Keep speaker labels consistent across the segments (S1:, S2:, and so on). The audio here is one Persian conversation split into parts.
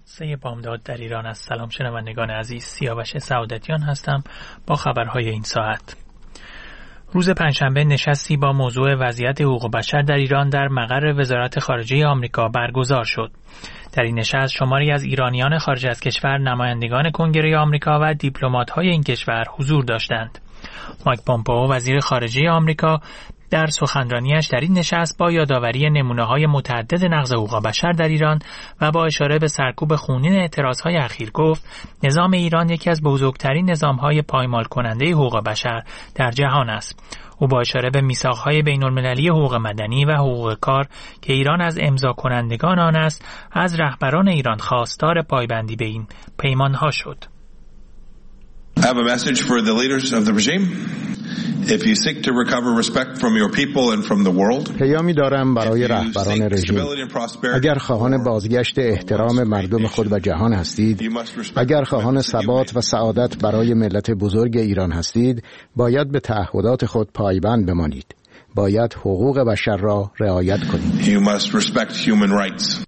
S1: سه بامداد در ایران از سلام شنوندگان عزیز، سیاوش سعادتیان هستم با خبرهای این ساعت. روز پنجشنبه نشستی با موضوع وضعیت حقوق بشر در ایران در مقر وزارت خارجه آمریکا برگزار شد. در این نشست شماری از ایرانیان خارج از کشور، نمایندگان کنگره آمریکا و دیپلمات‌های این کشور حضور داشتند. مایک پومپئو وزیر خارجه آمریکا در سخنرانیش در این نشست با یادآوری نمونه‌های متعدد نقض حقوق بشر در ایران و با اشاره به سرکوب خونین اعتراضهای اخیر گفت نظام ایران یکی از بزرگترین نظام‌های پایمال کننده حقوق بشر در جهان است. او با اشاره به میثاق‌های بین‌المللی حقوق مدنی و حقوق کار که ایران از امضا کنندگان آن است، از رهبران ایران خواستار پایبندی به این پیمان‌ها شد.
S2: I have a message for the leaders of the regime. If you seek to recover respect from your people and from the world.
S3: پیامی دارم برای رهبران رژیم. اگر خواهان بازگشت احترام مردم خود و جهان هستید، اگر خواهان ثبات و سعادت برای ملت بزرگ ایران هستید، باید به تعهدات خود پایبند بمانید. باید حقوق بشر را رعایت کنید.
S2: You must respect human rights.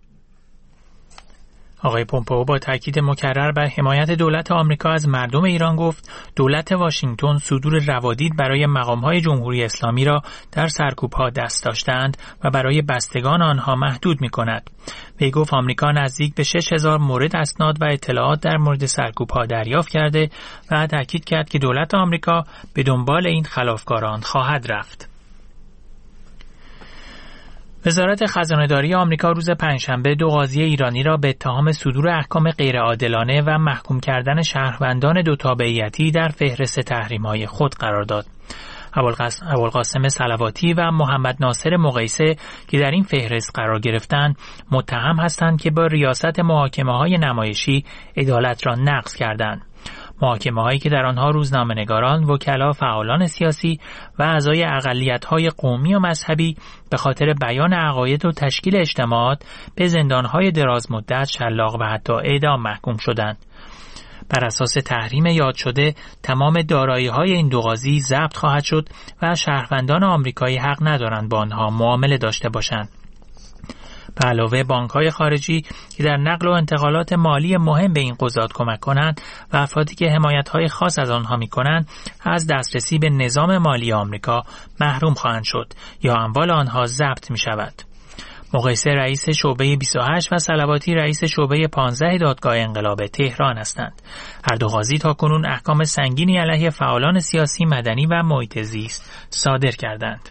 S1: آقای پومپئو با تاکید مکرر بر حمایت دولت آمریکا از مردم ایران گفت دولت واشنگتن صدور روادید برای مقام‌های جمهوری اسلامی را در سرکوب‌ها دست داشتند و برای بستگان آنها محدود می‌کند. وی گفت آمریکا نزدیک به 6000 مورد اسناد و اطلاعات در مورد سرکوب‌ها دریافت کرده و تاکید کرد که دولت آمریکا به دنبال این خلافکاران خواهد رفت. وزارت خزانه‌داری آمریکا روز پنجشنبه 2 قاضی ایرانی را به اتهام صدور احکام غیرعادلانه و محکوم کردن شهروندان 2 تابعیتی در فهرست تحریم‌های خود قرار داد. ابوالقاسم صلواتی و محمد ناصر مقیسه که در این فهرست قرار گرفتند، متهم هستند که با ریاست محاکمه‌های نمایشی عدالت را نقض کردند. محاکمه‌هایی که در آنها روزنامه‌نگاران، وکلا، فعالان سیاسی و اعضای اقلیت‌های قومی و مذهبی به خاطر بیان عقاید و تشکیل اجتماعات به زندان‌های دراز مدت، شلاق و حتی اعدام محکوم شدند. بر اساس تحریم یاد شده، تمام دارایی‌های این 2 قاضی ضبط خواهد شد و شهروندان آمریکایی حق ندارند با آنها معامله داشته باشند. به علاوه بانک‌های خارجی که در نقل و انتقالات مالی مهم به این قضات کمک کنند و افرادی که حمایت‌های خاص از آنها می‌کنند از دسترسی به نظام مالی آمریکا محروم خواهند شد یا اموال آنها ضبط می‌شود. مقیسه رئیس شعبه 28 و صلواتی رئیس شعبه 15 دادگاه انقلاب تهران هستند. هر 2 قاضی تاکنون احکام سنگینی علیه فعالان سیاسی، مدنی و محیط زیست صادر کردند.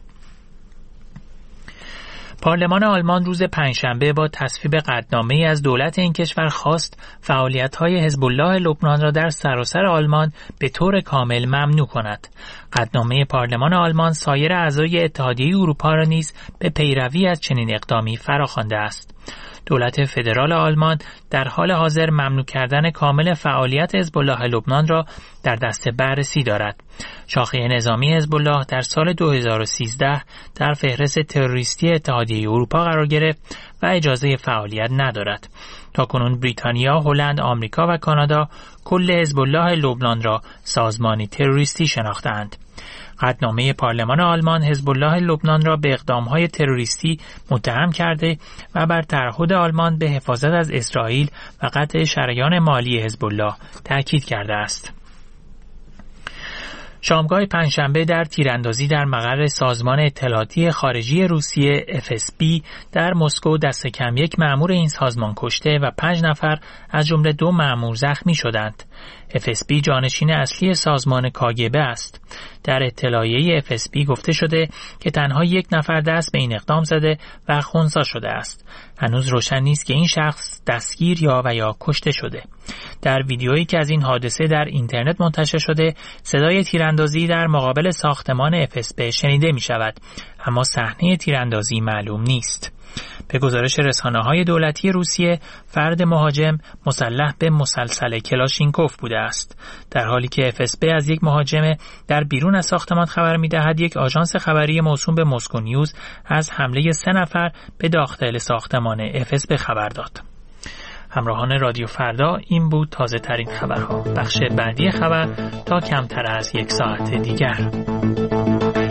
S1: پارلمان آلمان روز پنجشنبه با تصویب قطعنامه‌ای از دولت این کشور خواست فعالیت‌های حزب الله لبنان را در سراسر آلمان به طور کامل ممنوع کند. قطعنامه پارلمان آلمان سایر اعضای اتحادیه اروپا را نیز به پیروی از چنین اقدامی فراخوانده است. دولت فدرال آلمان در حال حاضر ممنوع کردن کامل فعالیت حزب الله لبنان را در دست بررسی دارد. شاخه نظامی حزب الله در سال 2013 در فهرست تروریستی اتحادیه اروپا قرار گرفت و اجازه فعالیت ندارد. تاکنون بریتانیا، هلند، آمریکا و کانادا کل حزب الله لبنان را سازمانی تروریستی شناختند. قطعنامه پارلمان آلمان حزب الله لبنان را به اقدام‌های تروریستی متهم کرده و بر تعهد آلمان به حفاظت از اسرائیل و قطع شریان مالی حزب الله تاکید کرده است. شامگاه پنجشنبه در تیراندازی در مقر سازمان اطلاعاتی خارجی روسیه FSB در مسکو دست کم 1 مأمور این سازمان کشته و 5 نفر از جمله 2 مأمور زخمی شدند. FSB جانشین اصلی سازمان KGB است. در اطلاعیه FSB گفته شده که تنها 1 نفر دست به این اقدام زده و خنثی شده است. هنوز روشن نیست که این شخص دستگیر یا کشته شده. در ویدیویی که از این حادثه در اینترنت منتشر شده، صدای تیراندازی در مقابل ساختمان FSB شنیده می شود، اما صحنه تیراندازی معلوم نیست. به گزارش رسانه‌های دولتی روسیه، فرد مهاجم مسلح به مسلسل کلاشینکوف بوده است. در حالی که FSB از 1 مهاجم در بیرون از ساختمان خبر می‌دهد، یک آژانس خبری موسوم به مسکو نیوز از حمله 3 نفر به داخل ساختمان FSB خبر داد. همراهان رادیو فردا، این بود تازه ترین خبرها. بخش بعدی خبر تا کمتر از 1 ساعت دیگر.